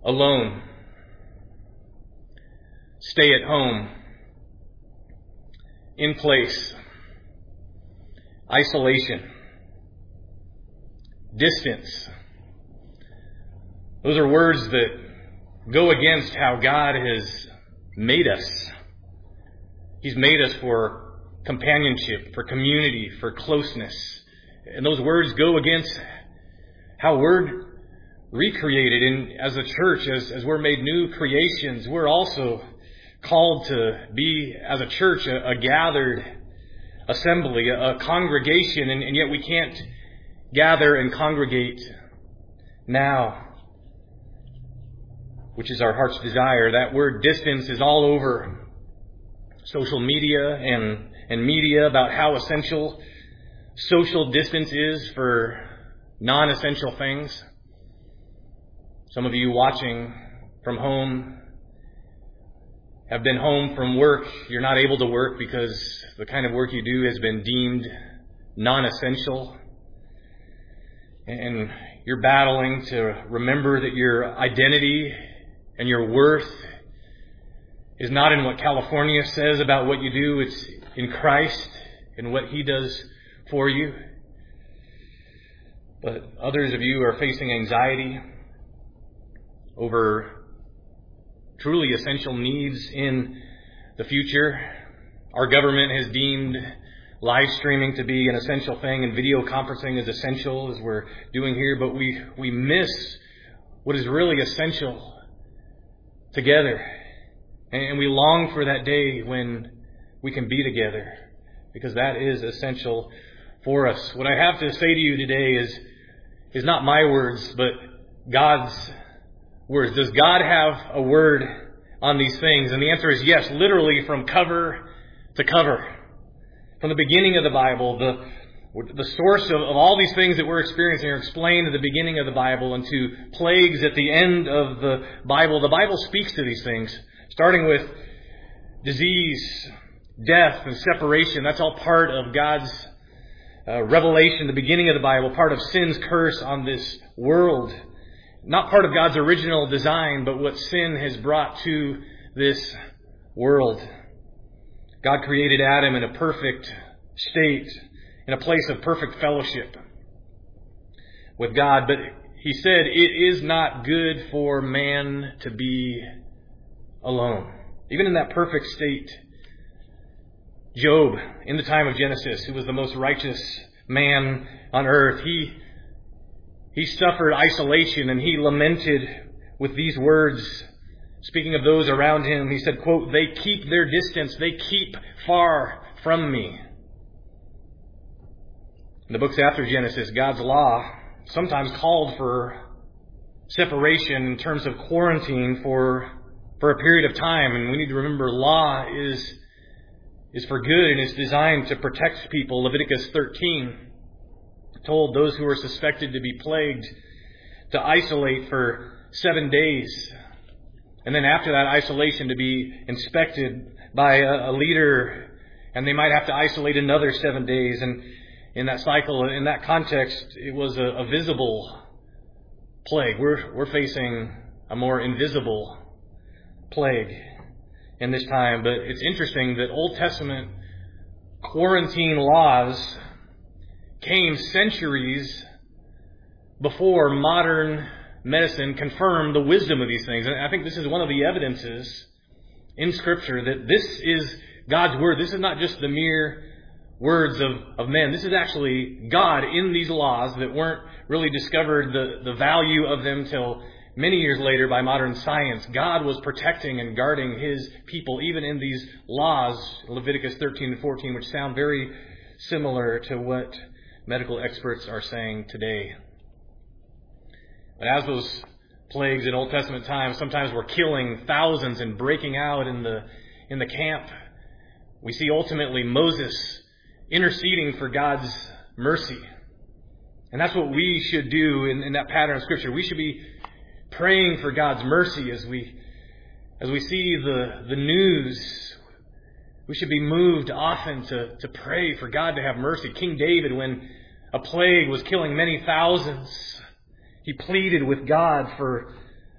alone, stay at home, in place, isolation, distance. Those are words that go against how God has made us. He's made us for companionship, for community, for closeness. And those words go against how we're recreated. And as a church, as we're made new creations, we're also called to be, as a church, a gathered assembly, a congregation, and yet we can't gather and congregate now, which is our heart's desire. That word distance is all over social media and media about how essential social distance is for non-essential things. Some of you watching from home have been home from work. You're not able to work because the kind of work you do has been deemed non-essential. And you're battling to remember that your identity and your worth is not in what California says about what you do. It's in Christ and what He does for you. But others of you are facing anxiety over truly essential needs in the future. Our government has deemed live streaming to be an essential thing, and video conferencing is essential, as we're doing here, but we miss what is really essential together. And we long for that day when we can be together, because that is essential for us. What I have to say to you today is not my words, but God's words. Does God have a word on these things? And the answer is yes, literally from cover to cover. From the beginning of the Bible, the source of all these things that we're experiencing are explained at the beginning of the Bible, and to plagues at the end of the Bible. The Bible speaks to these things, starting with disease, death, and separation. That's all part of God's revelation, the beginning of the Bible, part of sin's curse on this world. Not part of God's original design, but what sin has brought to this world. God created Adam in a perfect state, in a place of perfect fellowship with God. But He said, it is not good for man to be alone. Even in that perfect state, Job, in the time of Genesis, who was the most righteous man on earth, he suffered isolation, and he lamented with these words. Speaking of those around him, he said, quote, "They keep their distance. They keep far from me." In the books after Genesis, God's law sometimes called for separation in terms of quarantine for a period of time. And we need to remember, law is for good and is designed to protect people. Leviticus 13 told those who were suspected to be plagued to isolate for 7 days. And then after that isolation to be inspected by a leader, and they might have to isolate another 7 days. And in that cycle, in that context, it was a visible plague. We're facing a more invisible plague in this time. But it's interesting that Old Testament quarantine laws came centuries before modern medicine confirmed the wisdom of these things. And I think this is one of the evidences in Scripture that this is God's Word. This is not just the mere words of men. This is actually God in these laws that weren't really discovered the value of them till many years later by modern science. God was protecting and guarding His people even in these laws, Leviticus 13 and 14, which sound very similar to what medical experts are saying today. But as those plagues in Old Testament times sometimes were killing thousands and breaking out in the camp, we see ultimately Moses interceding for God's mercy. And that's what we should do in that pattern of Scripture. We should be praying for God's mercy as we see the news. We should be moved often to pray for God to have mercy. King David, when a plague was killing many thousands, he pleaded with God for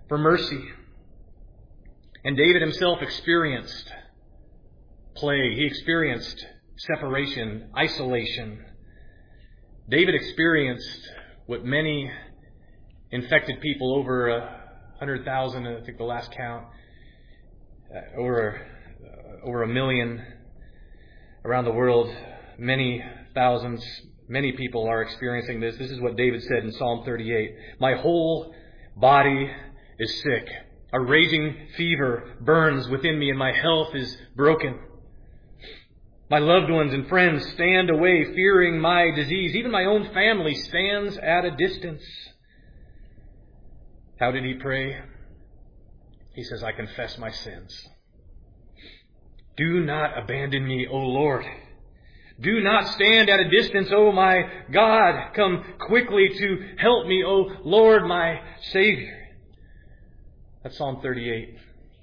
for mercy. And David himself experienced plague. He experienced separation, isolation. David experienced what many infected people, over 100,000, I think the last count, over 1 million around the world, many thousands, many people are experiencing this. This is what David said in Psalm 38. My whole body is sick. A raging fever burns within me and my health is broken. My loved ones and friends stand away, fearing my disease. Even my own family stands at a distance. How did he pray? He says, I confess my sins. Do not abandon me, O Lord. Do not stand at a distance, O my God. Come quickly to help me, O Lord, my Savior. That's Psalm 38.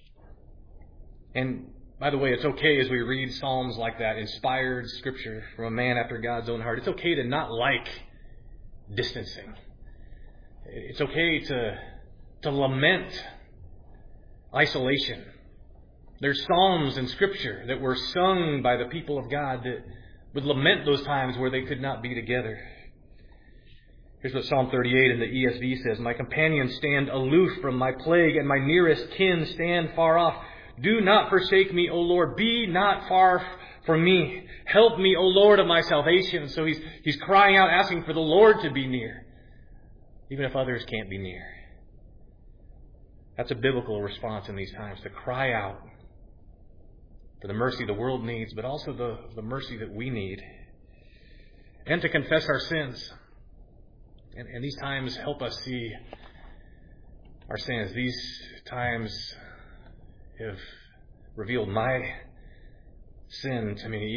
And by the way, it's okay as we read Psalms like that, inspired scripture from a man after God's own heart. It's okay to not like distancing. It's okay to lament isolation. There's psalms in Scripture that were sung by the people of God that would lament those times where they could not be together. Here's what Psalm 38 in the ESV says. My companions stand aloof from my plague, and my nearest kin stand far off. Do not forsake me, O Lord. Be not far from me. Help me, O Lord of my salvation. So he's crying out, asking for the Lord to be near, even if others can't be near. That's a biblical response in these times, to cry out for the mercy the world needs, but also the mercy that we need. And to confess our sins. And these times help us see our sins. These times have revealed my sin to me.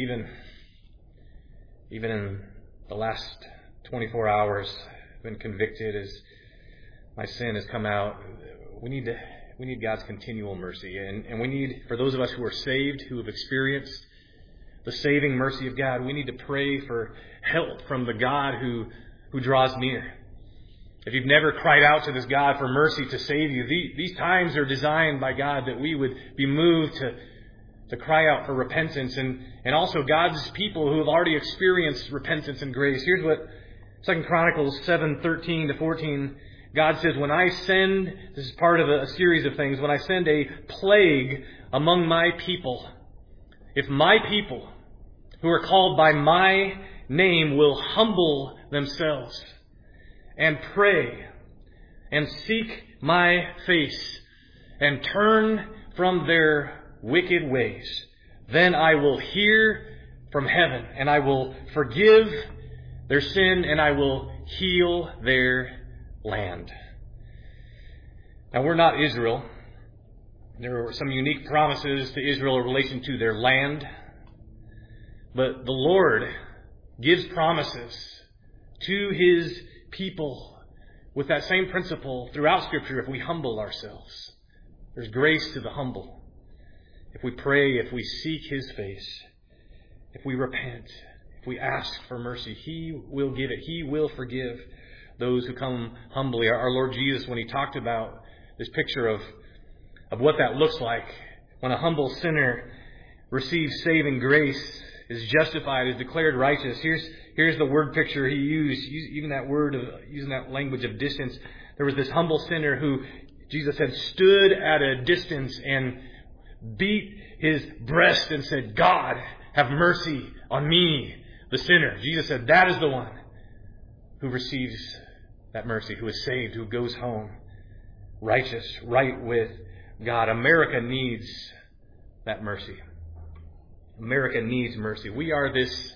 Even in the last 24 hours, I've been convicted as my sin has come out. We need God's continual mercy. And we need, for those of us who are saved, who have experienced the saving mercy of God, we need to pray for help from the God who draws near. If you've never cried out to this God for mercy to save you, these times are designed by God that we would be moved to cry out for repentance, and also God's people who have already experienced repentance and grace. Here's what 2 Chronicles 7:13-14, God says, when I send, this is part of a series of things, when I send a plague among my people, if my people who are called by my name will humble themselves and pray and seek my face and turn from their wicked ways, then I will hear from heaven and I will forgive their sin and I will heal their land. Now, we're not Israel. There were some unique promises to Israel in relation to their land. But the Lord gives promises to His people with that same principle throughout Scripture if we humble ourselves. There's grace to the humble. If we pray, if we seek His face, if we repent, if we ask for mercy, He will give it. He will forgive those who come humbly. Our Lord Jesus, when He talked about this picture of what that looks like, when a humble sinner receives saving grace, is justified, is declared righteous. Here's the word picture He used, even that word of using that language of distance. There was this humble sinner who, Jesus said, stood at a distance and beat his breast and said, God, have mercy on me, the sinner. Jesus said, that is the one who receives that mercy, who is saved, who goes home righteous, right with God. America needs that mercy. America needs mercy. We are this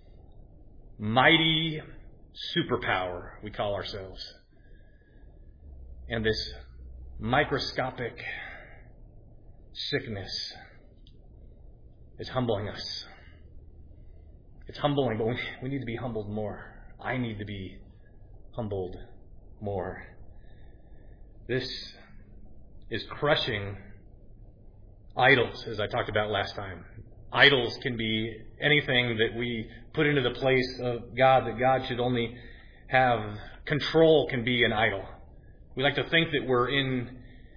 mighty superpower, we call ourselves. And this microscopic sickness is humbling us. It's humbling, but we need to be humbled more. I need to be humbled more. This is crushing idols, as I talked about last time. Idols can be anything that we put into the place of God, that God should only have. Control can be an idol. We like to think that we're in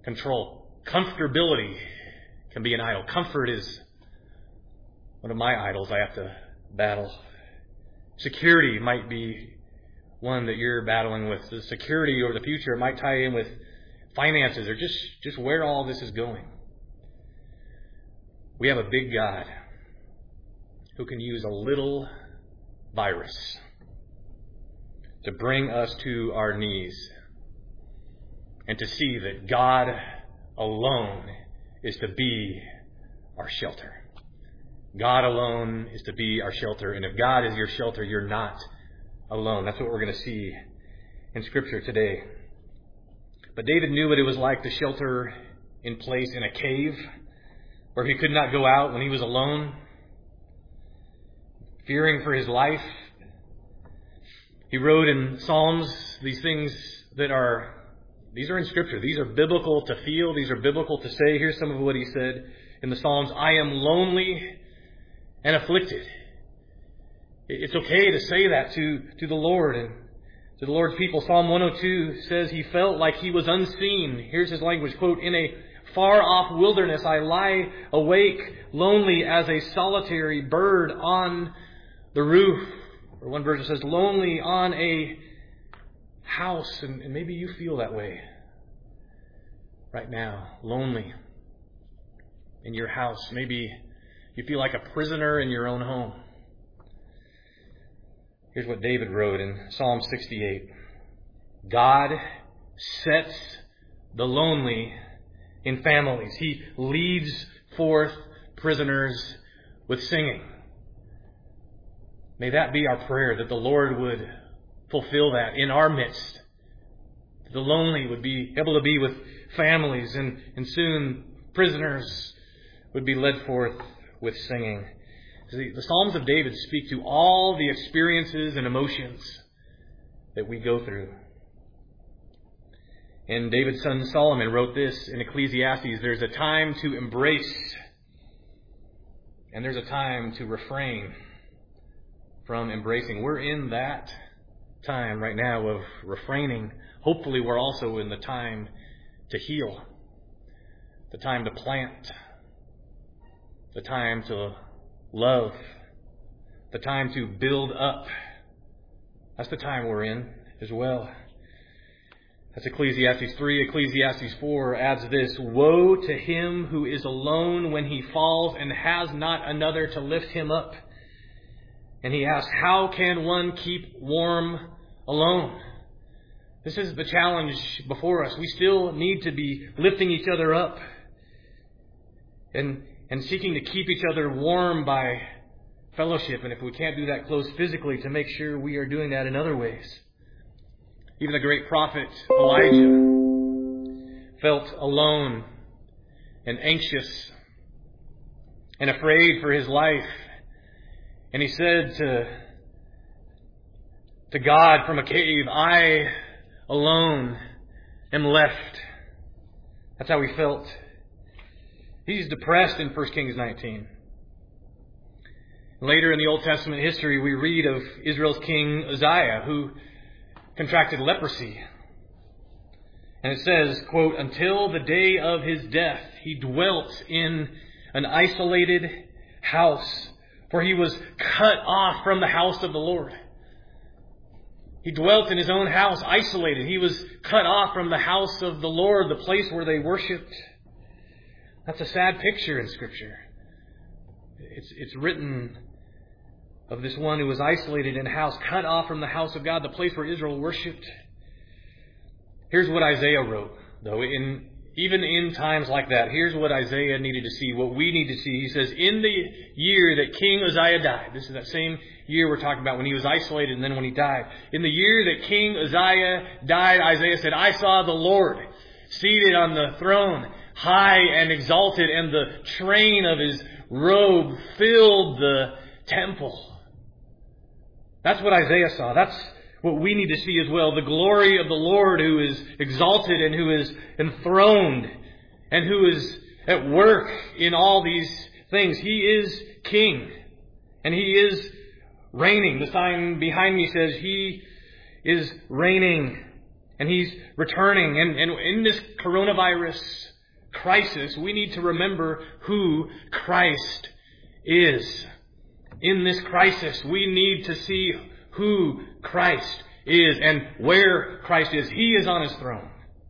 control. Comfortability can be an idol. Comfort is one of my idols I have to battle. Security might be one that you're battling with. The security over the future might tie in with finances or just where all this is going. We have a big God who can use a little virus to bring us to our knees and to see that God alone is to be our shelter. God alone is to be our shelter. And if God is your shelter, you're not alone. That's what we're going to see in Scripture today. But David knew what it was like to shelter in place in a cave where he could not go out when he was alone, fearing for his life. He wrote in Psalms these things these are in Scripture. These are biblical to feel. These are biblical to say. Here's some of what he said in the Psalms. I am lonely and afflicted. It's okay to say that to the Lord and to the Lord's people. Psalm 102 says he felt like he was unseen. Here's his language, quote, in a far-off wilderness I lie awake, lonely as a solitary bird on the roof. Or one version says, lonely on a house. And maybe you feel that way right now, lonely in your house. Maybe you feel like a prisoner in your own home. Here's what David wrote in Psalm 68. God sets the lonely in families. He leads forth prisoners with singing. May that be our prayer, that the Lord would fulfill that in our midst. The lonely would be able to be with families, and soon prisoners would be led forth with singing. The Psalms of David speak to all the experiences and emotions that we go through. And David's son Solomon wrote this in Ecclesiastes, there's a time to embrace and there's a time to refrain from embracing. We're in that time right now of refraining. Hopefully we're also in the time to heal, the time to plant, the time to love, the time to build up. That's the time we're in as well. That's Ecclesiastes 3. Ecclesiastes 4 adds this, woe to him who is alone when he falls and has not another to lift him up. And he asks, how can one keep warm alone? This is the challenge before us. We still need to be lifting each other up and seeking to keep each other warm by fellowship. And if we can't do that close physically, to make sure we are doing that in other ways. Even the great prophet Elijah felt alone and anxious and afraid for his life. And he said to God from a cave, I alone am left. That's how he felt. He's depressed in 1 Kings 19. Later in the Old Testament history, we read of Israel's king Uzziah, who contracted leprosy. And it says, quote, until the day of his death, he dwelt in an isolated house, for he was cut off from the house of the Lord. He dwelt in his own house, isolated. He was cut off from the house of the Lord, the place where they worshipped. That's a sad picture in Scripture. It's written of this one who was isolated in a house, cut off from the house of God, the place where Israel worshipped. Here's what Isaiah wrote, though. Even in times like that, here's what Isaiah needed to see, what we need to see. He says, in the year that King Uzziah died, this is that same year we're talking about when he was isolated and then when he died. In the year that King Uzziah died, Isaiah said, I saw the Lord seated on the throne, high and exalted, and the train of his robe filled the temple. That's what Isaiah saw. That's what we need to see as well. The glory of the Lord who is exalted and who is enthroned and who is at work in all these things. He is king and he is reigning. The sign behind me says he is reigning And He's returning. And in this coronavirus crisis, we need to remember who Christ is. In this crisis, we need to see who Christ is and where Christ is. He is on His throne.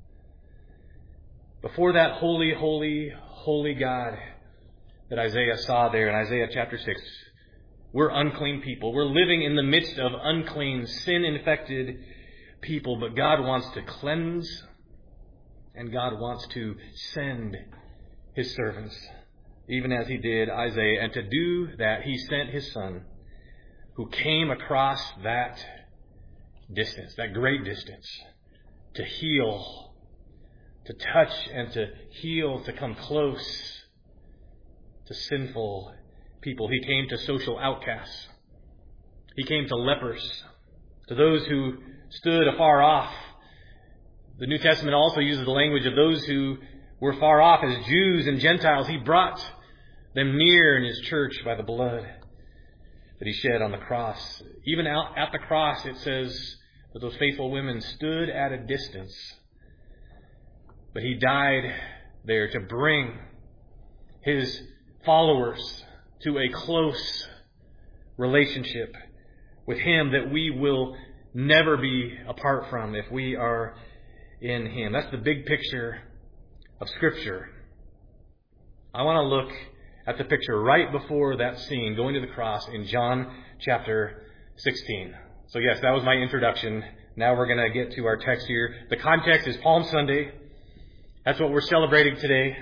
Before that holy, holy, holy God that Isaiah saw there in Isaiah chapter 6, we're unclean people. We're living in the midst of unclean, sin-infected people. But God wants to cleanse, and God wants to send His servants, even as He did Isaiah. And to do that, He sent His Son, who came across that distance, that great distance, to heal, to touch and to heal, to come close to sinful people. He came to social outcasts. He came to lepers, to those who stood afar off. The New Testament also uses the language of those who were far off as Jews and Gentiles. He brought them near in His church by the blood that He shed on the cross. Even out at the cross, it says that those faithful women stood at a distance. But He died there to bring His followers to a close relationship with Him that we will never be apart from if we are in Him. That's the big picture of Scripture. I want to look at the picture right before that scene, going to the cross in John chapter 16. So yes, that was my introduction. Now we're going to get to our text here. The context is Palm Sunday. That's what we're celebrating today.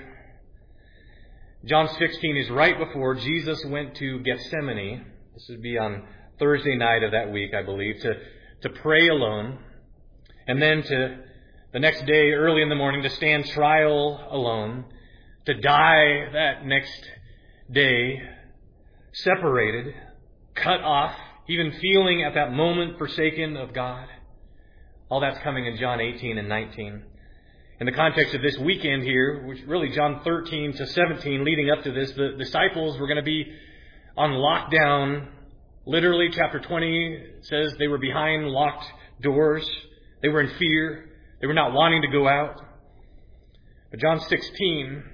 John 16 is right before Jesus went to Gethsemane. This would be on Thursday night of that week, I believe, to pray alone. And then to the next day, early in the morning, to stand trial alone. To die that next day, separated, cut off, even feeling at that moment forsaken of God. All that's coming in John 18 and 19. In the context of this weekend here, which really John 13 to 17 leading up to this, the disciples were going to be on lockdown. Literally, chapter 20 says they were behind locked doors. They were in fear. They were not wanting to go out. But John 16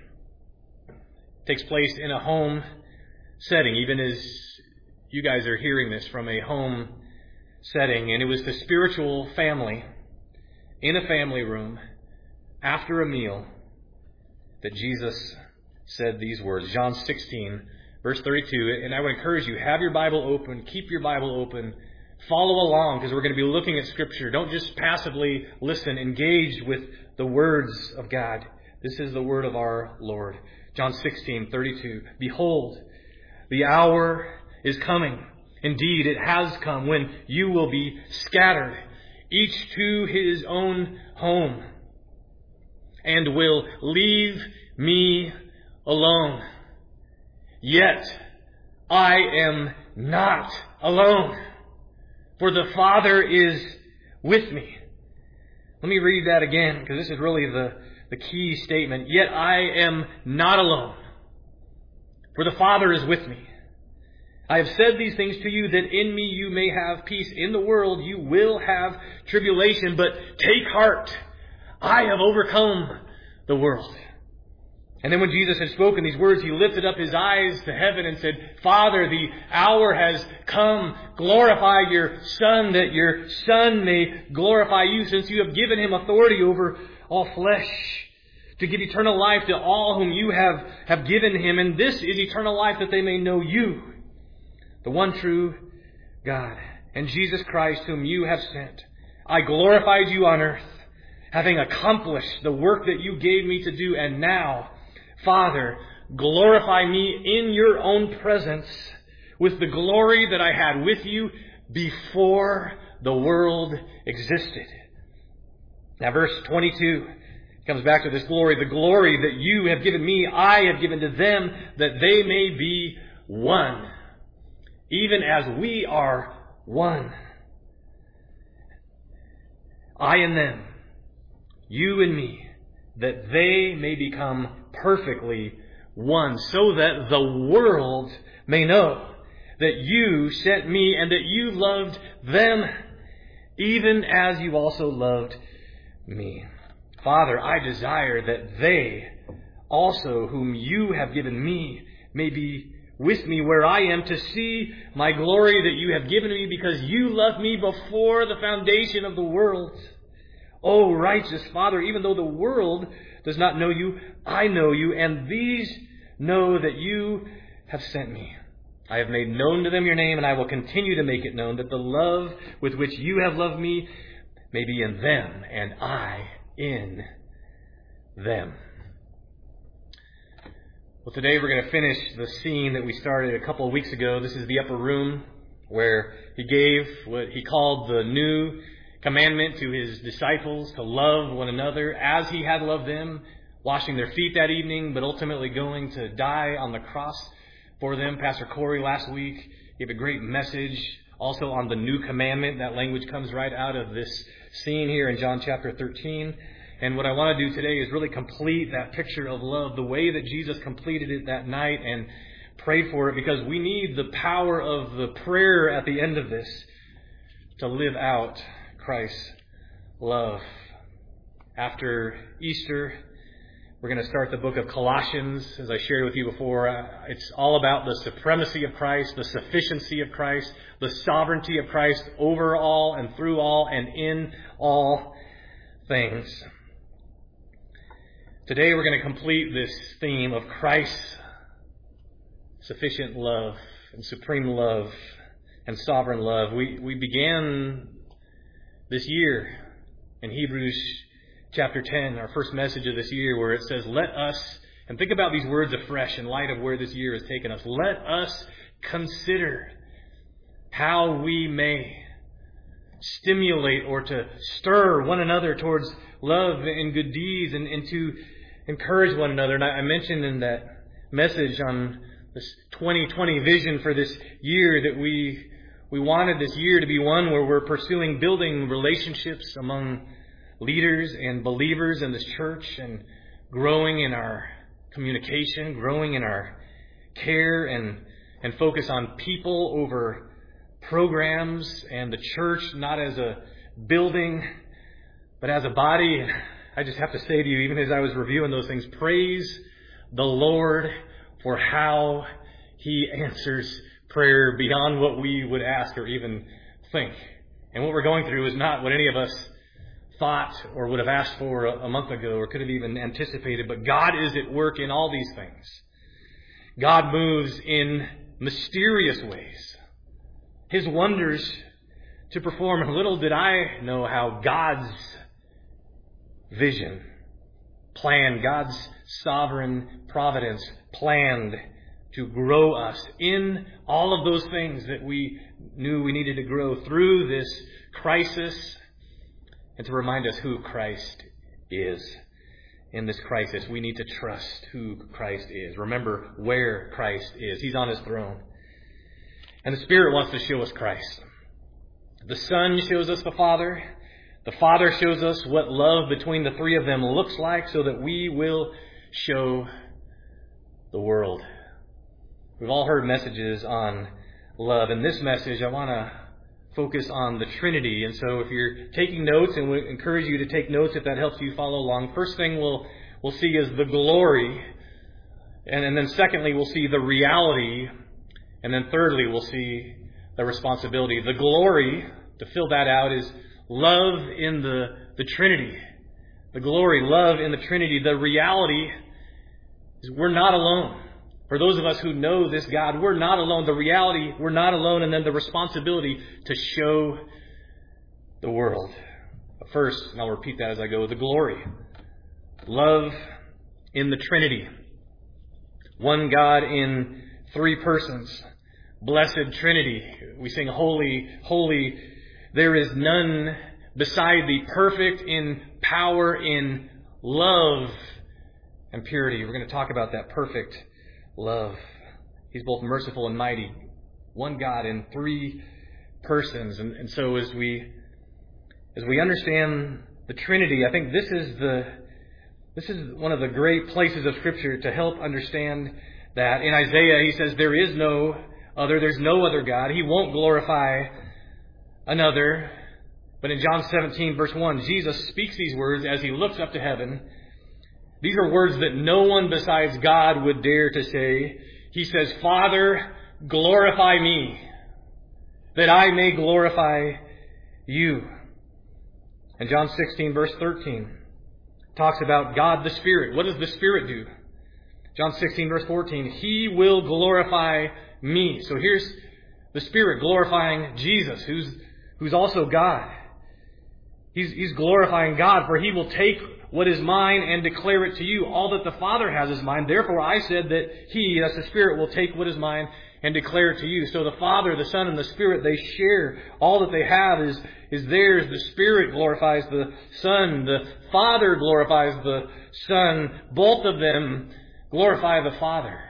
takes place in a home setting, even as you guys are hearing this from a home setting. And it was the spiritual family in a family room after a meal that Jesus said these words. John 16, verse 32. And I would encourage you, have your Bible open, keep your Bible open, follow along, because we're going to be looking at Scripture. Don't just passively listen, engage with the words of God. This is the word of our Lord. John 16, 32. Behold, the hour is coming. Indeed, it has come when you will be scattered, each to his own home, and will leave me alone. Yet I am not alone, for the Father is with me. Let me read that again, because this is really the key statement. Yet I am not alone, for the Father is with me. I have said these things to you that in me you may have peace. In the world you will have tribulation, but take heart. I have overcome the world. And then when Jesus had spoken these words, he lifted up his eyes to heaven and said, Father, the hour has come. Glorify your Son, that your Son may glorify you, since you have given him authority over all flesh, to give eternal life to all whom you have given him. And this is eternal life, that they may know you, the one true God, and Jesus Christ, whom you have sent. I glorified you on earth, having accomplished the work that you gave me to do. And now, Father, glorify me in your own presence with the glory that I had with you before the world existed. Now, verse 22 comes back to this glory. The glory that you have given me, I have given to them, that they may be one, even as we are one. I and them, you and me, that they may become perfectly one, so that the world may know that you sent me and that you loved them, even as you also loved me. Father, I desire that they also, whom you have given me, may be with me where I am, to see my glory that you have given me, because you loved me before the foundation of the world. O righteous Father, even though the world does not know you, I know you, and these know that you have sent me. I have made known to them your name, and I will continue to make it known, that the love with which you have loved me may be in them, and I in them. Well, today we're going to finish the scene that we started a couple of weeks ago. This is the upper room where he gave what he called the new commandment to his disciples, to love one another as he had loved them, washing their feet that evening, but ultimately going to die on the cross for them. Pastor Corey last week gave a great message also on the new commandment. That language comes right out of this scene here in John chapter 13. And what I want to do today is really complete that picture of love, the way that Jesus completed it that night, and pray for it, because we need the power of the prayer at the end of this to live out Christ's love. After Easter, we're going to start the book of Colossians. As I shared with you before, it's all about the supremacy of Christ, the sufficiency of Christ, the sovereignty of Christ over all and through all and in all things. Today we're going to complete this theme of Christ's sufficient love and supreme love and sovereign love. We began this year in Hebrews chapter 10, our first message of this year, where it says, let us, and think about these words afresh in light of where this year has taken us, let us consider how we may stimulate or to stir one another towards love and good deeds, and to encourage one another. And I mentioned in that message on this 2020 vision for this year that we wanted this year to be one where we're pursuing building relationships among leaders and believers in this church, and growing in our communication, growing in our care, and focus on people over programs, and the church not as a building but as a body. I just have to say to you, even as I was reviewing those things, praise the Lord for how He answers prayer beyond what we would ask or even think. And what we're going through is not what any of us thought or would have asked for a month ago or could have even anticipated. But God is at work in all these things. God moves in mysterious ways, His wonders to perform. And little did I know how God's vision, plan, God's sovereign providence planned to grow us in all of those things that we knew we needed to grow through this crisis, and to remind us who Christ is. In this crisis, we need to trust who Christ is. Remember where Christ is. He's on His throne. And the Spirit wants to show us Christ. The Son shows us the Father. The Father shows us what love between the three of them looks like, so that we will show the world. We've all heard messages on love. In this message, I want to focus on the Trinity. And so if you're taking notes, and we encourage you to take notes if that helps you follow along, first thing we'll see is the glory. And then secondly, we'll see the reality. And then thirdly, we'll see the responsibility. The glory, to fill that out, is love in the Trinity. The glory, love in the Trinity. The reality is we're not alone. For those of us who know this God, we're not alone. The reality, we're not alone. And then the responsibility to show the world. But first, and I'll repeat that as I go, the glory. Love in the Trinity. One God in three persons. Blessed Trinity. We sing holy, holy. There is none beside thee, perfect in power, in love and purity. We're going to talk about that perfect love. He's both merciful and mighty. One God in three persons. And so as we understand the Trinity, I think this is one of the great places of Scripture to help understand that. In Isaiah, he says, there's no other God. He won't glorify another. But in John 17, verse 1, Jesus speaks these words as he looks up to heaven. These are words that no one besides God would dare to say. He says, Father, glorify me, that I may glorify you. And John 16, verse 13, talks about God the Spirit. What does the Spirit do? John 16, verse 14, He will glorify me. So here's the Spirit glorifying Jesus, who's also God. He's glorifying God, for He will take what is mine and declare it to you. All that the Father has is mine. Therefore I said that He, that's the Spirit, will take what is mine and declare it to you. So the Father, the Son, and the Spirit, they share. All that they have is theirs. The Spirit glorifies the Son. The Father glorifies the Son. Both of them glorify the Father.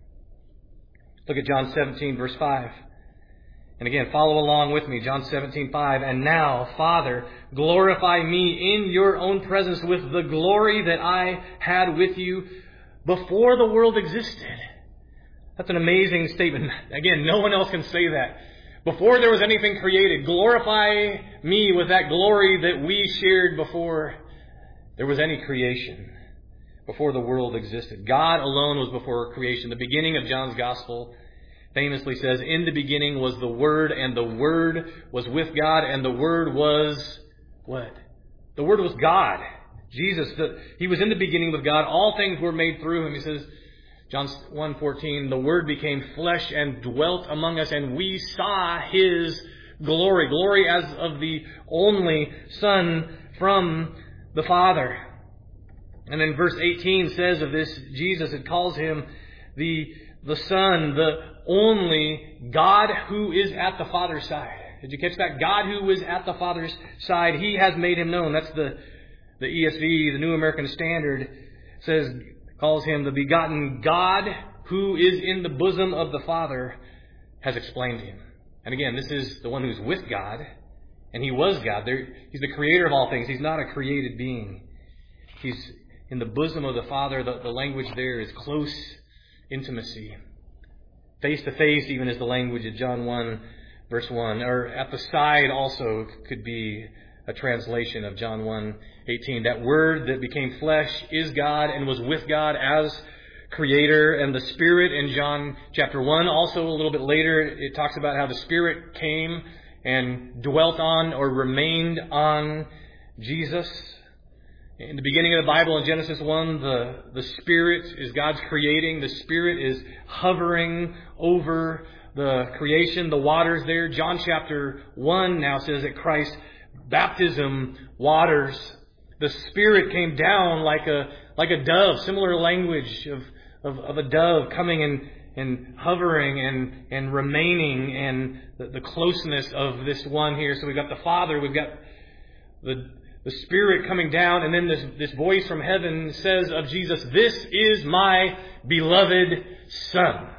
Look at John 17, verse 5. And again, follow along with me. John 17:5. And now, Father, glorify me in your own presence with the glory that I had with you before the world existed. That's an amazing statement. Again, no one else can say that. Before there was anything created, glorify me with that glory that we shared before there was any creation, before the world existed. God alone was before creation. The beginning of John's Gospel famously says, in the beginning was the Word, and the Word was with God, and the Word was what? The Word was God. Jesus, He was in the beginning with God. All things were made through Him. He says, John 1:14, the Word became flesh and dwelt among us, and we saw His glory. Glory as of the only Son from the Father. And then verse 18 says of this Jesus, it calls Him the Son, the only God who is at the Father's side. Did you catch that? God who is at the Father's side. He has made Him known. That's the ESV, the New American Standard, says, calls Him the begotten God who is in the bosom of the Father, has explained Him. And again, this is the one who's with God, and He was God. He's the creator of all things. He's not a created being. He's in the bosom of the Father. The language there is close intimacy. Face to face even is the language of John 1, verse 1. Or at the side also could be a translation of John 1:18. That Word that became flesh is God and was with God as Creator. And the Spirit in John chapter 1, also a little bit later, it talks about how the Spirit came and dwelt on or remained on Jesus. In the beginning of the Bible, in Genesis 1, the Spirit is God's creating. The Spirit is hovering over the creation, the waters there. John chapter 1 now says that Christ's baptism waters. The Spirit came down like a dove, similar language of a dove coming and hovering and remaining, and the closeness of this one here. So we've got the Father, we've got the Spirit coming down, and then this voice from heaven says of Jesus, "This is my beloved Son.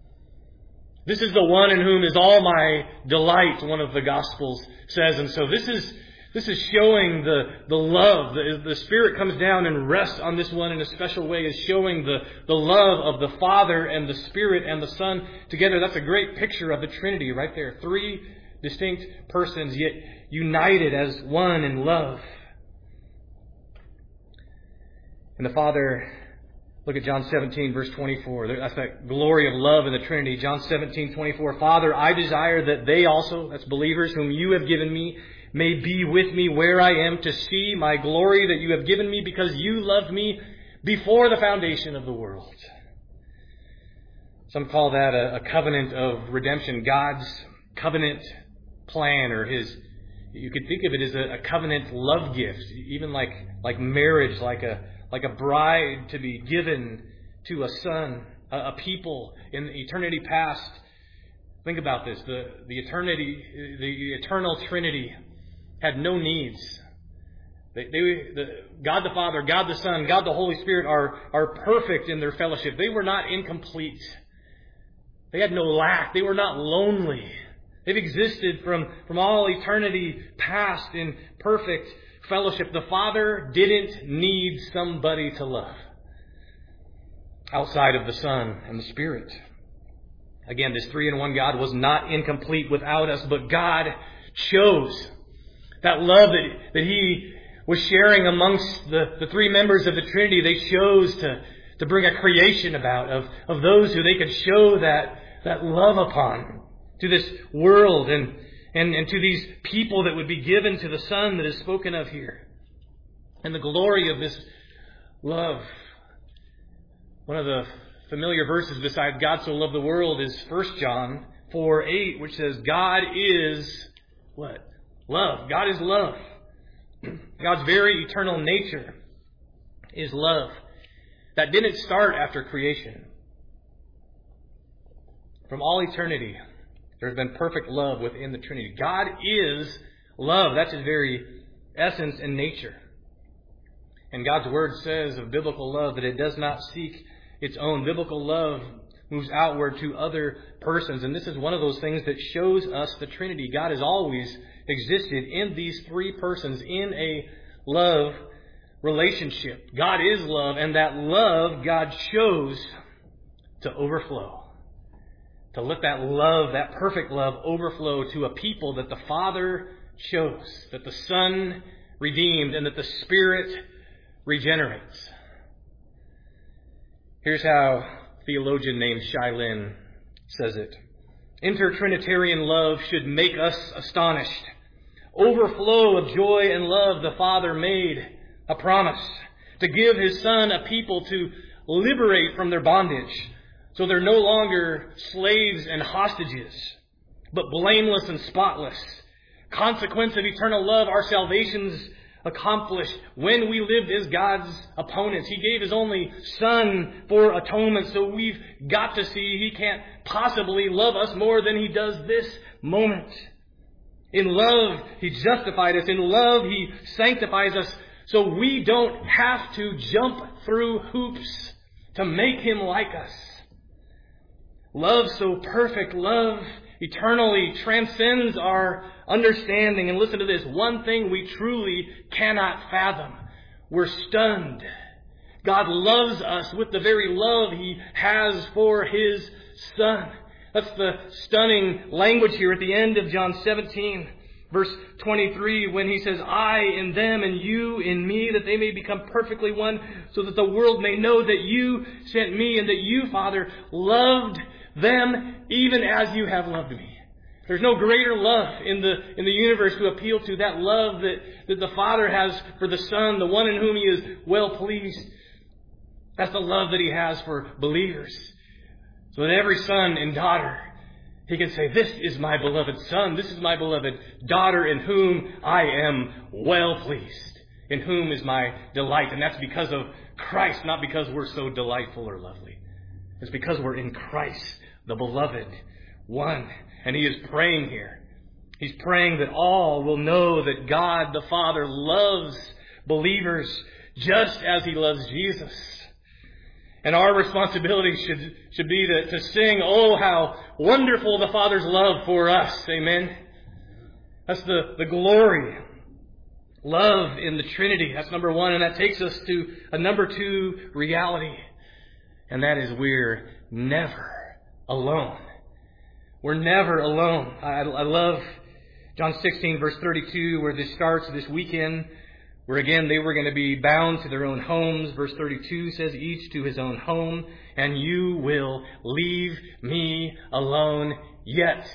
This is the one in whom is all my delight," one of the Gospels says. And so this is showing the love. The Spirit comes down and rests on this one in a special way, is showing the love of the Father and the Spirit and the Son together. That's a great picture of the Trinity right there. Three distinct persons, yet united as one in love. And the Father, look at John 17, verse 24. That's that glory of love in the Trinity. John 17:24. Father, I desire that they also, that's believers, whom you have given me, may be with me where I am, to see my glory that you have given me, because you loved me before the foundation of the world. Some call that a covenant of redemption. God's covenant plan, or you could think of it as a covenant love gift, even like marriage, like a bride to be given to a son, a people in eternity past. Think about this. The eternal Trinity had no needs. God the Father, God the Son, God the Holy Spirit are perfect in their fellowship. They were not incomplete. They had no lack. They were not lonely. They've existed from all eternity past in perfect fellowship. The Father didn't need somebody to love outside of the Son and the Spirit. Again, this three-in-one God was not incomplete without us, but God chose That love that He was sharing amongst the three members of the Trinity, they chose to bring a creation about of those who they could show that love upon to this world and to these people that would be given to the Son that is spoken of here. And the glory of this love. One of the familiar verses beside God so loved the world is 1 John 4:8, which says, God is what? Love. God is love. God's very eternal nature is love. That didn't start after creation. From all eternity, there's been perfect love within the Trinity. God is love. That's His very essence and nature. And God's Word says of biblical love that it does not seek its own. Biblical love moves outward to other persons. And this is one of those things that shows us the Trinity. God has always existed in these three persons in a love relationship. God is love, and that love God chose to overflow. To let that love, that perfect love, overflow to a people that the Father chose, that the Son redeemed, and that the Spirit regenerates. Here's how a theologian named Shai Linne says it. Intertrinitarian love should make us astonished. Overflow of joy and love, the Father made a promise to give His Son a people to liberate from their bondage. So they're no longer slaves and hostages, but blameless and spotless. Consequence of eternal love, our salvation's accomplished when we lived as God's opponents. He gave His only Son for atonement, so we've got to see He can't possibly love us more than He does this moment. In love, He justified us. In love, He sanctifies us, so we don't have to jump through hoops to make Him like us. Love so perfect, love eternally transcends our understanding. And listen to this, one thing we truly cannot fathom. We're stunned. God loves us with the very love He has for His Son. That's the stunning language here at the end of John 17, verse 23, when He says, I in them and you in me, that they may become perfectly one, so that the world may know that you sent me and that you, Father, loved them even as you have loved me. There's no greater love in the universe to appeal to, that love that the Father has for the Son, the one in whom He is well pleased. That's the love that He has for believers. So that every son and daughter, he can say, this is my beloved Son, this is my beloved daughter in whom I am well pleased, in whom is my delight. And that's because of Christ, not because we're so delightful or lovely. It's because we're in Christ, the beloved one. And He is praying here. He's praying that all will know that God the Father loves believers just as He loves Jesus. And our responsibility should be to sing, oh, how wonderful the Father's love for us. Amen. That's the glory. Love in the Trinity. That's number one. And that takes us to a number two reality. And that is we're never alone. We're never alone. I love John 16, verse 32, where this starts this weekend, where again they were going to be bound to their own homes. Verse 32 says, each to his own home, and you will leave me alone. Yet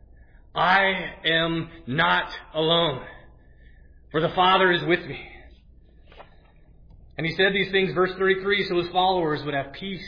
I am not alone, for the Father is with me. And He said these things, verse 33, so His followers would have peace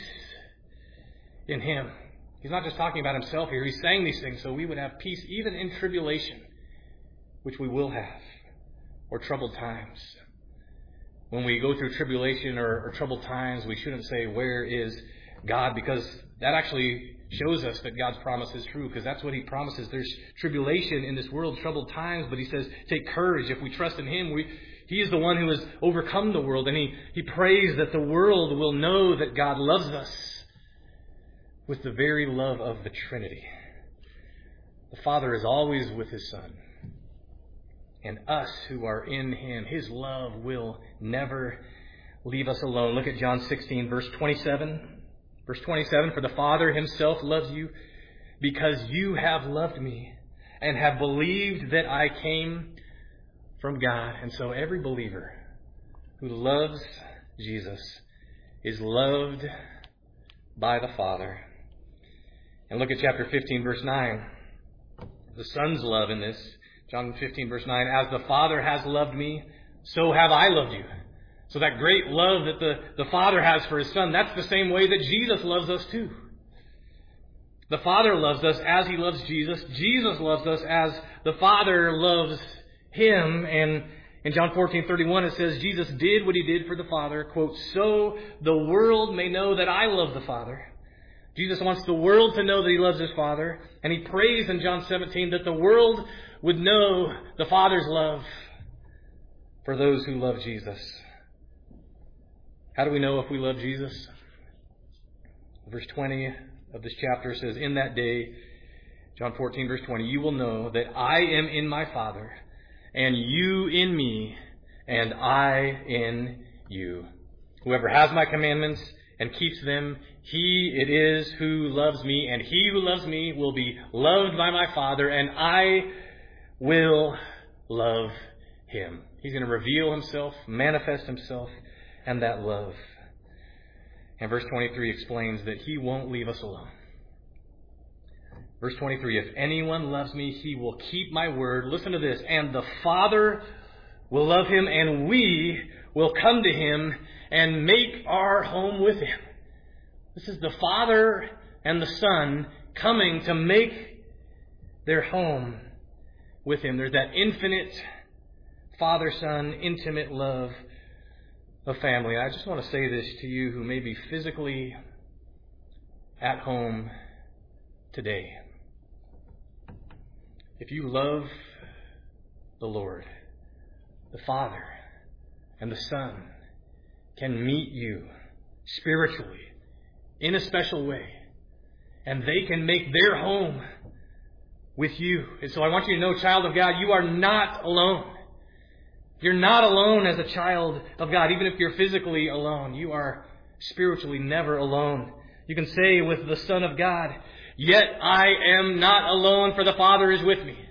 in Him. He's not just talking about Himself here. He's saying these things so we would have peace even in tribulation, which we will have, or troubled times. When we go through tribulation or troubled times, we shouldn't say, where is God? Because that actually shows us that God's promise is true, because that's what He promises. There's tribulation in this world, troubled times, but He says, take courage. If we trust in Him, He is the one who has overcome the world. And He prays that the world will know that God loves us with the very love of the Trinity. The Father is always with His Son. And us who are in Him, His love will never leave us alone. Look at John 16, verse 27. Verse 27, for the Father Himself loves you because you have loved me and have believed that I came from God. And so every believer who loves Jesus is loved by the Father. And look at chapter 15, verse 9. The Son's love in this. John 15, verse 9. As the Father has loved me, so have I loved you. So that great love that the Father has for His Son, that's the same way that Jesus loves us too. The Father loves us as He loves Jesus. Jesus loves us as the Father loves Him. And in John 14:31 it says, Jesus did what He did for the Father, quote, so the world may know that I love the Father. Jesus wants the world to know that He loves His Father. And He prays in John 17 that the world would know the Father's love for those who love Jesus. How do we know if we love Jesus? Verse 20 of this chapter says, in that day, John 14, verse 20, you will know that I am in my Father, and you in me, and I in you. Whoever has my commandments and keeps them, he it is who loves me, and he who loves me will be loved by my Father, and I will love him. He's going to reveal Himself, manifest Himself, and that love. And verse 23 explains that He won't leave us alone. Verse 23, if anyone loves me, he will keep my word. Listen to this. And the Father will love him, and we will come to him and make our home with him. This is the Father and the Son coming to make their home with Him. There's that infinite Father-Son, intimate love of family. I just want to say this to you who may be physically at home today. If you love the Lord, the Father and the Son can meet you spiritually in a special way, and they can make their home with you. And so I want you to know, child of God, you are not alone. You're not alone as a child of God. Even if you're physically alone, you are spiritually never alone. You can say with the Son of God, yet I am not alone, for the Father is with me.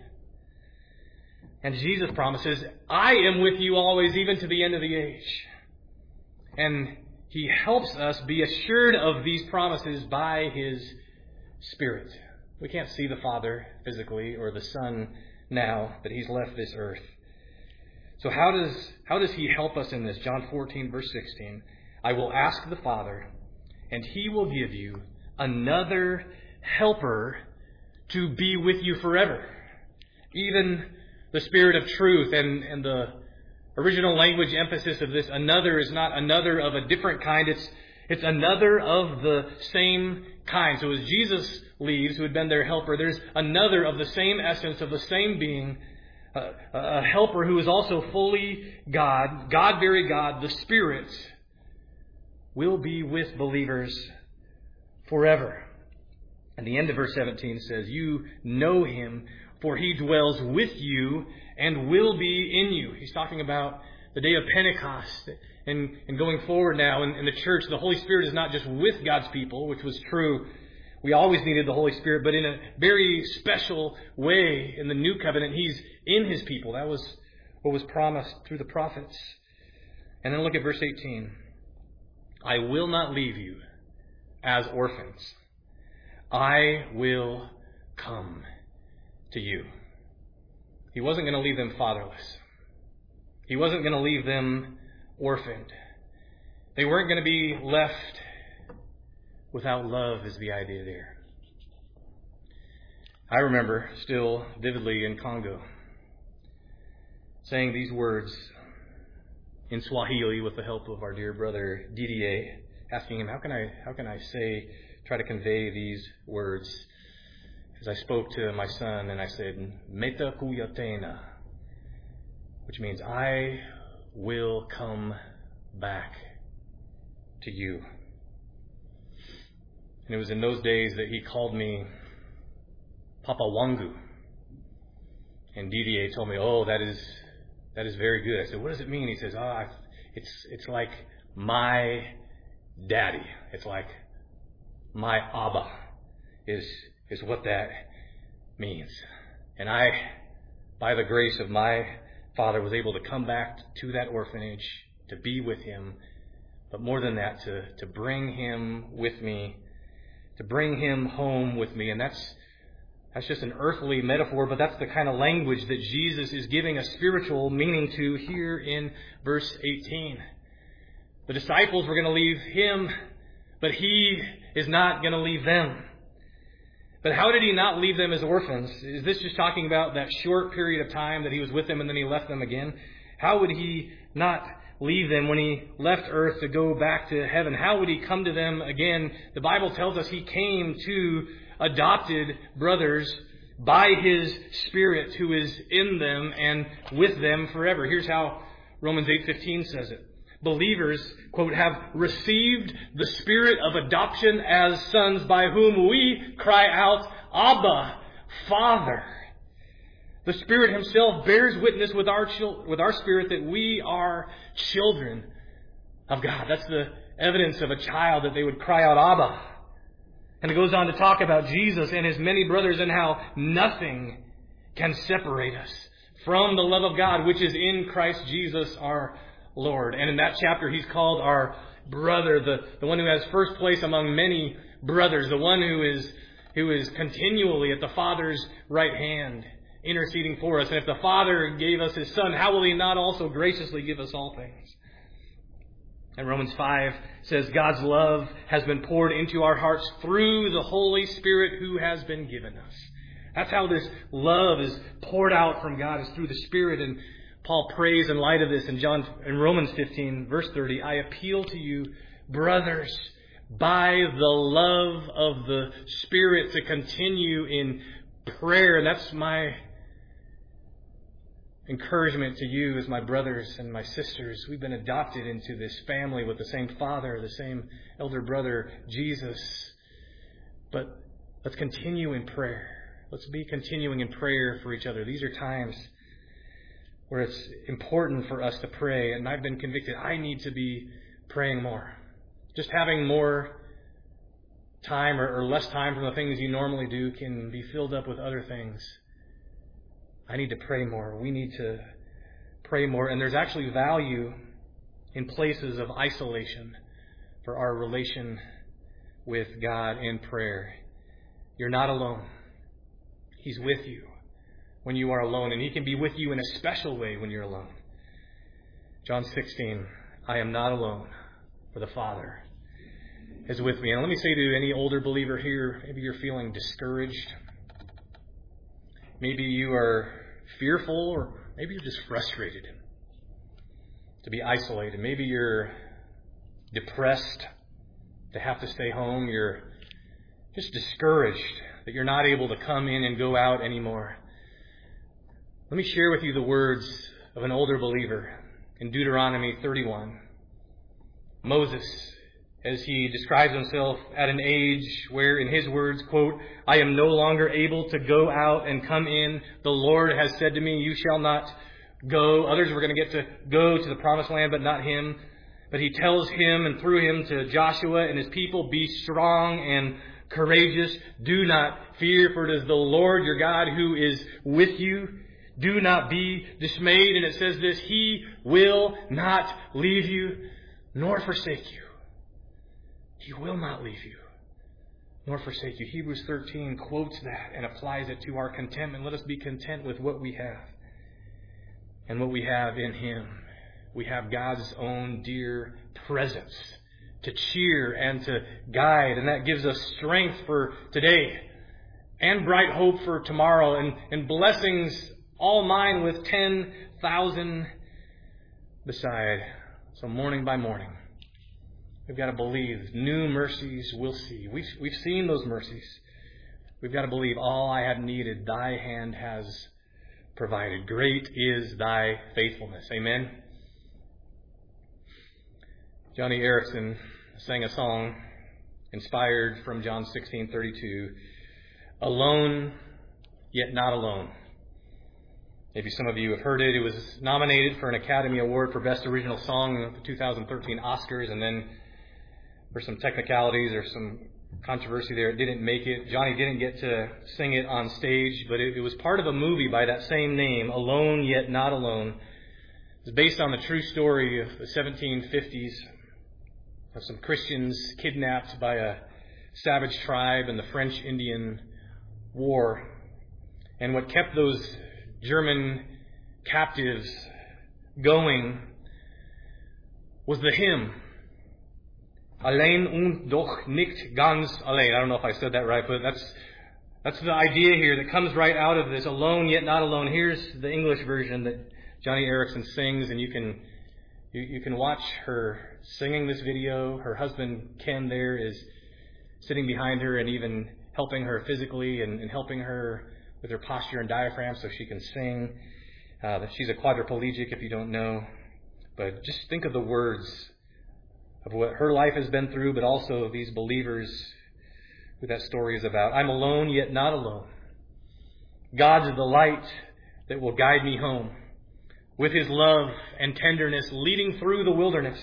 And Jesus promises, I am with you always, even to the end of the age. And He helps us be assured of these promises by His Spirit. We can't see the Father physically or the Son now that He's left this earth. So how does He help us in this? John 14, verse 16. I will ask the Father, and He will give you another helper to be with you forever. Even the Spirit of truth, and the original language emphasis of this another is not another of a different kind. It's another of the same kind. So as Jesus leaves, who had been their helper, there's another of the same essence, of the same being, a helper who is also fully God, God, very God, the Spirit, will be with believers forever. And the end of verse 17 says, you know Him, for He dwells with you and will be in you. He's talking about the day of Pentecost and going forward now in the church. The Holy Spirit is not just with God's people, which was true. We always needed the Holy Spirit, but in a very special way in the new covenant, He's in His people. That was what was promised through the prophets. And then look at verse 18. I will not leave you as orphans. I will come to you. He wasn't going to leave them fatherless. He wasn't going to leave them orphaned. They weren't going to be left without love, is the idea there. I remember still vividly in Congo saying these words in Swahili with the help of our dear brother Didier, asking him, how can I try to convey these words? As I spoke to my son and I said, Meta kuyatena, which means I will come back to you. And it was in those days that he called me Papa Wangu. And Didier told me, oh, that is very good. I said, what does it mean? He says, it's like my daddy. It's like my Abba is what that means. And I, by the grace of my father was able to come back to that orphanage, to be with him, but more than that, to bring him with me, to bring him home with me. And that's just an earthly metaphor, but that's the kind of language that Jesus is giving a spiritual meaning to here in verse 18. The disciples were going to leave him, but he is not going to leave them. But how did he not leave them as orphans? Is this just talking about that short period of time that he was with them and then he left them again? How would he not leave them when he left earth to go back to heaven? How would he come to them again? The Bible tells us he came to adopted brothers by his Spirit who is in them and with them forever. Here's how Romans 8:15 says it. Believers, quote, have received the Spirit of adoption as sons, by whom we cry out, Abba, Father. The Spirit himself bears witness with our spirit that we are children of God. That's the evidence of a child, that they would cry out, Abba. And it goes on to talk about Jesus and his many brothers and how nothing can separate us from the love of God, which is in Christ Jesus our Lord. And in that chapter, he's called our brother, the one who has first place among many brothers, the one who is continually at the Father's right hand, interceding for us. And if the Father gave us his Son, how will he not also graciously give us all things? And Romans 5 says, God's love has been poured into our hearts through the Holy Spirit who has been given us. That's how this love is poured out from God, is through the Spirit. And Paul prays in light of this in Romans 15, verse 30, I appeal to you, brothers, by the love of the Spirit, to continue in prayer. And that's my encouragement to you as my brothers and my sisters. We've been adopted into this family with the same Father, the same elder brother, Jesus. But let's continue in prayer. Let's be continuing in prayer for each other. These are times where it's important for us to pray. And I've been convicted I need to be praying more. Just having more time or less time from the things you normally do can be filled up with other things. I need to pray more. We need to pray more. And there's actually value in places of isolation for our relation with God in prayer. You're not alone. He's with you when you are alone. And he can be with you in a special way when you're alone. John 16, I am not alone, for the Father is with me. And let me say to any older believer here, maybe you're feeling discouraged. Maybe you are fearful, or maybe you're just frustrated to be isolated. Maybe you're depressed to have to stay home. You're just discouraged that you're not able to come in and go out anymore. Let me share with you the words of an older believer in Deuteronomy 31. Moses, as he describes himself at an age where, in his words, quote, I am no longer able to go out and come in. The Lord has said to me, you shall not go. Others were going to get to go to the promised land, but not him. But he tells him and through him to Joshua and his people, be strong and courageous. Do not fear, for it is the Lord your God who is with you. Do not be dismayed. And it says this, he will not leave you nor forsake you. He will not leave you nor forsake you. Hebrews 13 quotes that and applies it to our contentment. Let us be content with what we have and what we have in him. We have God's own dear presence to cheer and to guide, and that gives us strength for today and bright hope for tomorrow, and blessings all mine with 10,000 beside. So morning by morning, we've got to believe new mercies we'll see. We've seen those mercies. We've got to believe all I have needed, thy hand has provided. Great is thy faithfulness. Amen. Johnny Erickson sang a song inspired from John 16:32. Alone, yet not alone. Maybe some of you have heard it. It was nominated for an Academy Award for Best Original Song in the 2013 Oscars, and then for some technicalities or some controversy there. It didn't make it. Johnny didn't get to sing it on stage, but it was part of a movie by that same name, Alone Yet Not Alone. It's based on the true story of the 1750s of some Christians kidnapped by a savage tribe in the French Indian War. And what kept those German captives going was the hymn, Allein und doch nicht ganz allein. I don't know if I said that right, but that's the idea here that comes right out of this, alone yet not alone. Here's the English version that Johnny Erickson sings, and you can watch her singing this video. Her husband Ken there is sitting behind her and even helping her physically and helping her with her posture and diaphragm so she can sing. She's a quadriplegic if you don't know. But just think of the words of what her life has been through, but also these believers who that story is about. I'm alone yet not alone. God's the light that will guide me home, with His love and tenderness leading through the wilderness.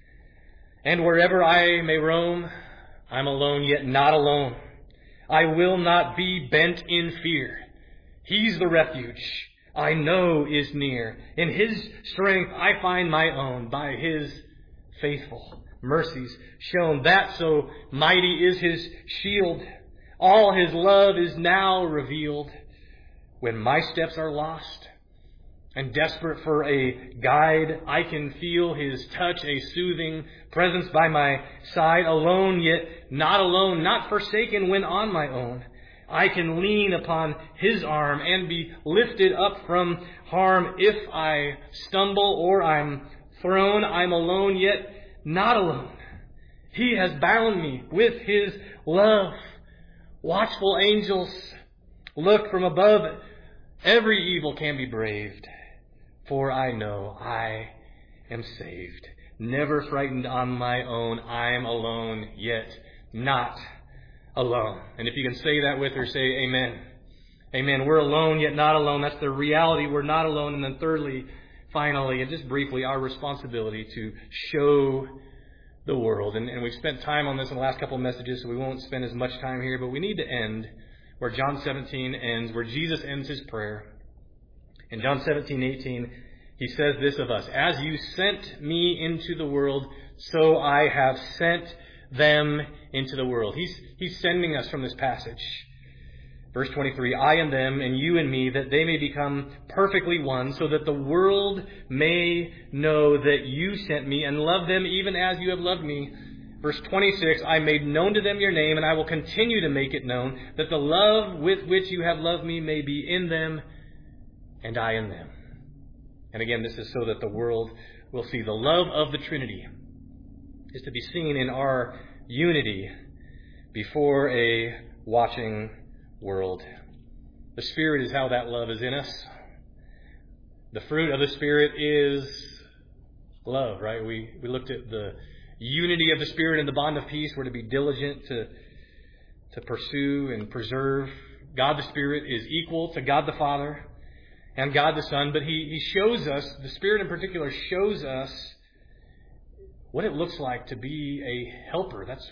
And wherever I may roam, I'm alone yet not alone. I will not be bent in fear. He's the refuge I know is near. In His strength I find my own, by His faithful mercies shown. That so mighty is His shield. All His love is now revealed. When my steps are lost and desperate for a guide, I can feel His touch, a soothing presence by my side. Alone yet not alone, not forsaken when on my own. I can lean upon His arm and be lifted up from harm. If I stumble or I'm thrown, I'm alone yet not alone. He has bound me with His love. Watchful angels look from above. Every evil can be braved, for I know I am saved. Never frightened on my own, I'm alone yet not alone. And if you can say that with her, say amen. Amen. We're alone yet not alone. That's the reality. We're not alone. And then thirdly, finally, and just briefly, our responsibility to show the world. And we've spent time on this in the last couple of messages, so we won't spend as much time here. But we need to end where John 17 ends, where Jesus ends His prayer. In John 17:18, He says this of us: As you sent me into the world, so I have sent them into the world. He's sending us from this passage. Verse 23, I and them and you and me, that they may become perfectly one, so that the world may know that you sent me and love them even as you have loved me. Verse 26, I made known to them your name, and I will continue to make it known, that the love with which you have loved me may be in them and I in them. And again, this is so that the world will see the love of the Trinity is to be seen in our unity before a watching world. The Spirit is how that love is in us. The fruit of the Spirit is love, right? We looked at the unity of the Spirit and the bond of peace. We're to be diligent to pursue and preserve. God the Spirit is equal to God the Father and God the Son, but He shows us, the Spirit in particular shows us what it looks like to be a helper. That's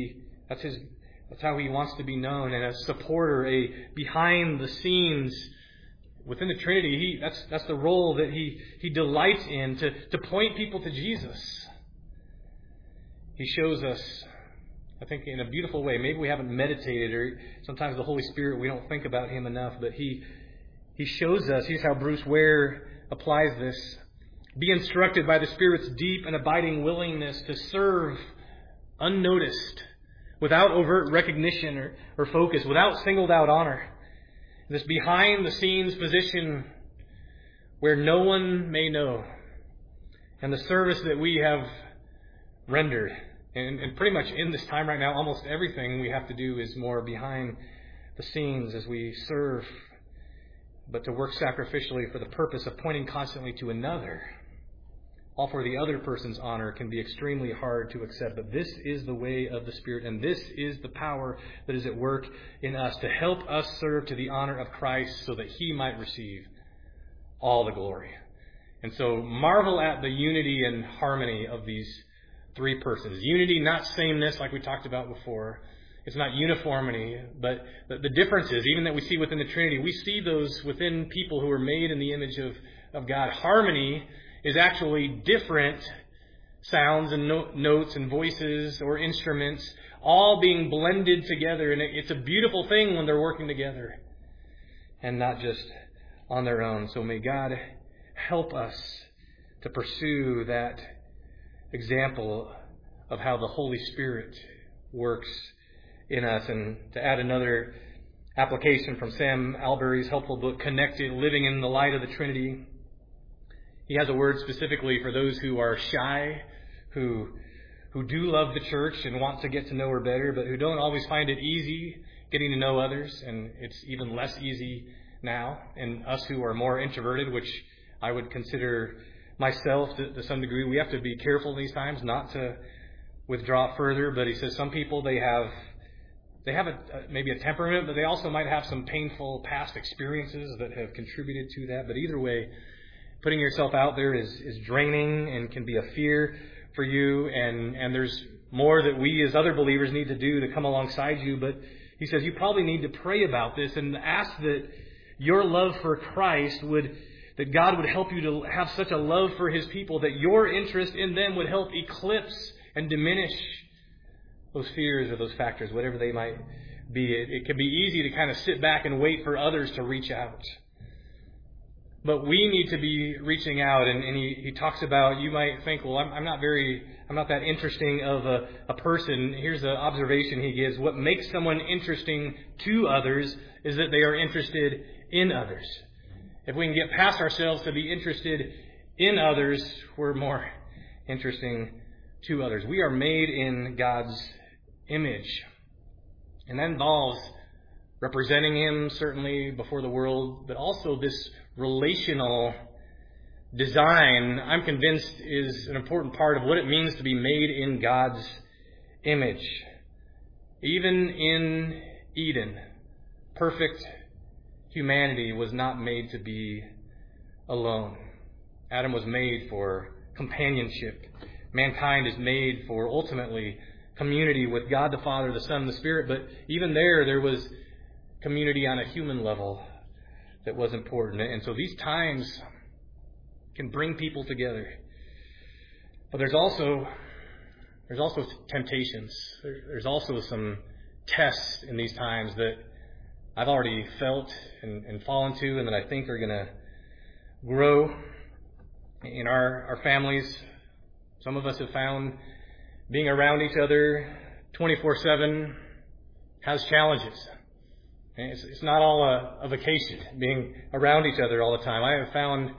how He wants to be known, and a supporter, a behind the scenes within the Trinity. That's the role that He delights in, to point people to Jesus. He shows us, I think, in a beautiful way. Maybe we haven't meditated, or sometimes the Holy Spirit, we don't think about Him enough, but He shows us. Here's how Bruce Ware applies this. Be instructed by the Spirit's deep and abiding willingness to serve unnoticed, without overt recognition or focus, without singled out honor. This behind the scenes position where no one may know. And the service that we have rendered. And pretty much in this time right now, almost everything we have to do is more behind the scenes as we serve, but to work sacrificially for the purpose of pointing constantly to another. All for the other person's honor can be extremely hard to accept. But this is the way of the Spirit, and this is the power that is at work in us to help us serve to the honor of Christ so that He might receive all the glory. And so marvel at the unity and harmony of these three persons. Unity, not sameness, like we talked about before. It's not uniformity, but the differences, even that we see within the Trinity, we see those within people who are made in the image of God. Harmony is actually different sounds and notes and voices or instruments all being blended together. And it's a beautiful thing when they're working together and not just on their own. So may God help us to pursue that example of how the Holy Spirit works in us. And to add another application from Sam Alberry's helpful book, Connected, Living in the Light of the Trinity. He has a word specifically for those who are shy, who do love the church and want to get to know her better, but who don't always find it easy getting to know others. And it's even less easy now. And us who are more introverted, which I would consider myself to some degree, we have to be careful these times not to withdraw further. But he says some people, they have maybe a temperament, but they also might have some painful past experiences that have contributed to that. But either way, putting yourself out there is draining and can be a fear for you. And there's more that we as other believers need to do to come alongside you. But he says you probably need to pray about this and ask that your love for Christ that God would help you to have such a love for His people that your interest in them would help eclipse and diminish those fears or those factors, whatever they might be. It can be easy to kind of sit back and wait for others to reach out. But we need to be reaching out. And he talks about, you might think, well, I'm not that interesting of a person. Here's the observation he gives. What makes someone interesting to others is that they are interested in others. If we can get past ourselves to be interested in others, we're more interesting to others. We are made in God's image. And that involves representing Him, certainly, before the world, but also this relational design, I'm convinced, is an important part of what it means to be made in God's image. Even in Eden, perfect humanity was not made to be alone. Adam was made for companionship. Mankind is made for, ultimately, community with God the Father, the Son, and the Spirit. But even there was community on a human level that was important. And so these times can bring people together. But there's also temptations. There's also some tests in these times that I've already felt and fallen to, and that I think are going to grow in our families. Some of us have found being around each other 24/7 has challenges. It's not all a vacation, being around each other all the time. I have found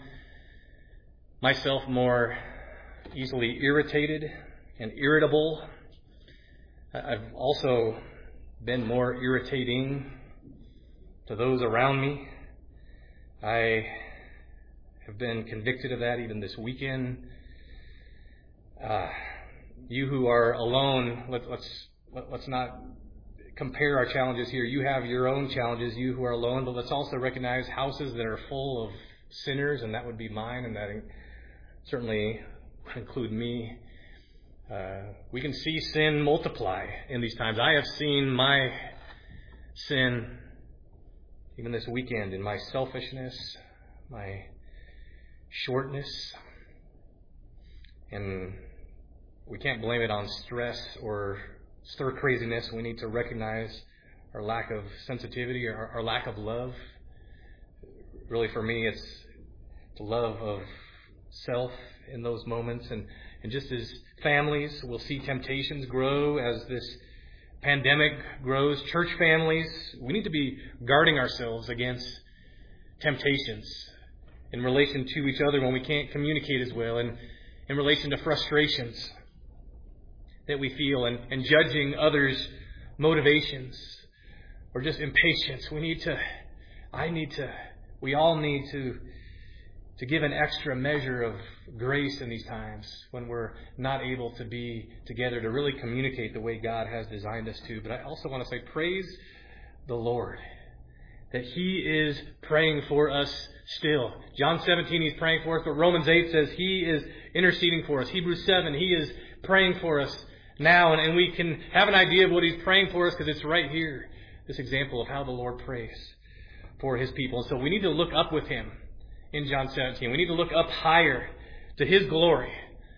myself more easily irritated and irritable. I've also been more irritating to those around me. I have been convicted of that even this weekend. You who are alone, let's not compare our challenges here. You have your own challenges, you who are alone, but let's also recognize houses that are full of sinners, and that would be mine, and that certainly would include me. We can see sin multiply in these times. I have seen my sin even this weekend in my selfishness, my shortness, and we can't blame it on stress or stir craziness. We need to recognize our lack of sensitivity, or our lack of love. Really, for me, it's the love of self in those moments. And just as families will see temptations grow as this pandemic grows, church families, we need to be guarding ourselves against temptations in relation to each other when we can't communicate as well, and in relation to frustrations that we feel, and judging others' motivations or just impatience. We all need to give an extra measure of grace in these times when we're not able to be together to really communicate the way God has designed us to. But I also want to say, praise the Lord that He is praying for us still. John 17, He's praying for us, but Romans 8 says He is interceding for us. Hebrews 7, He is praying for us now. And we can have an idea of what He's praying for us because it's right here, this example of how the Lord prays for His people. And so we need to look up with Him in John 17. We need to look up higher to His glory.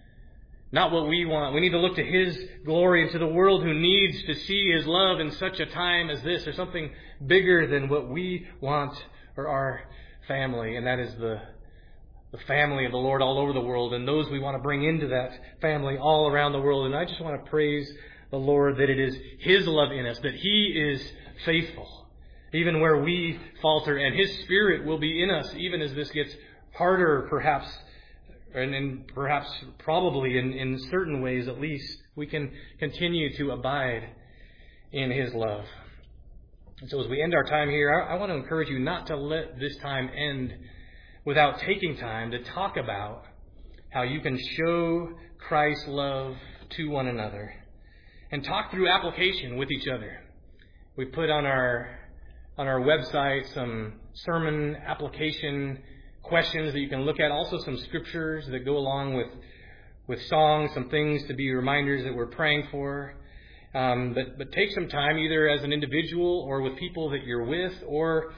Not what we want. We need to look to His glory and to the world who needs to see His love in such a time as this. There's something bigger than what we want or our family, and that is the family of the Lord all over the world, and those we want to bring into that family all around the world. And I just want to praise the Lord that it is His love in us, that He is faithful, even where we falter, and His Spirit will be in us, even as this gets harder, perhaps, and perhaps probably in certain ways at least, we can continue to abide in His love. And so as we end our time here, I want to encourage you not to let this time end without taking time to talk about how you can show Christ's love to one another and talk through application with each other. We put on our website some sermon application questions that you can look at, also some scriptures that go along with songs, some things to be reminders that we're praying for. But take some time either as an individual or with people that you're with, or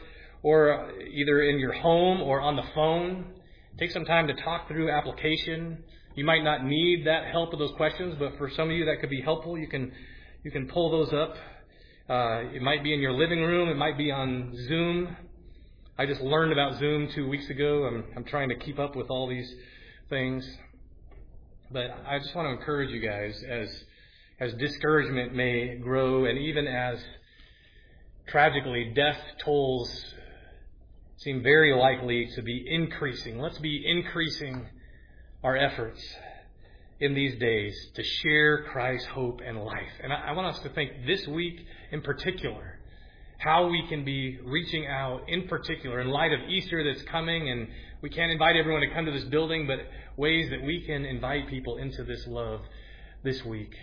either in your home or on the phone. Take some time to talk through application. You might not need that help with those questions, but for some of you that could be helpful. You can pull those up. It might be in your living room. It might be on Zoom. I just learned about Zoom 2 weeks ago. I'm trying to keep up with all these things. But I just want to encourage you guys, as discouragement may grow, and even as tragically death tolls seem very likely to be increasing. Let's be increasing our efforts in these days to share Christ's hope and life. And I want us to think this week in particular, how we can be reaching out in particular in light of Easter that's coming, and we can't invite everyone to come to this building, but ways that we can invite people into this love this week.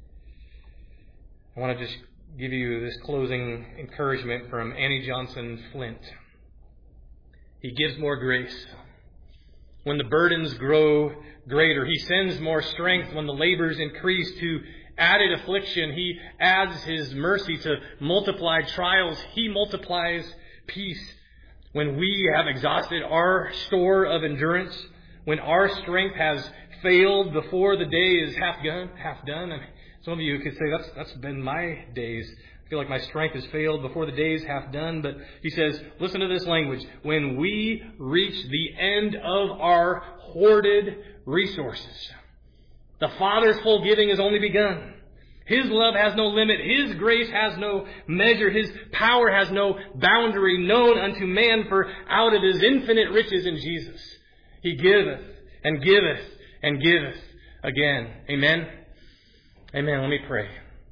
I want to just give you this closing encouragement from Annie Johnson Flint. He gives more grace. When the burdens grow greater, He sends more strength. When the labors increase to added affliction, He adds His mercy. To multiplied trials, He multiplies peace. When we have exhausted our store of endurance, when our strength has failed before the day is half done. And some of you could say, that's been my days. I feel like my strength has failed before the day is half done. But he says, listen to this language. When we reach the end of our hoarded resources, the Father's full giving has only begun. His love has no limit. His grace has no measure. His power has no boundary known unto man, for out of His infinite riches in Jesus, He giveth and giveth and giveth again. Amen. Amen. Let me pray.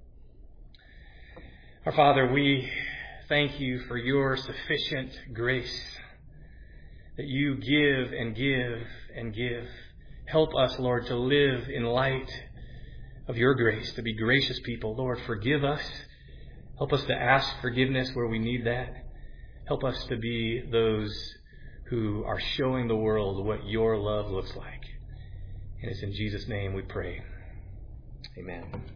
Our Father, we thank You for Your sufficient grace, that You give and give and give. Help us, Lord, to live in light of Your grace, to be gracious people. Lord, forgive us. Help us to ask forgiveness where we need that. Help us to be those who are showing the world what Your love looks like. And it's in Jesus' name we pray. Amen.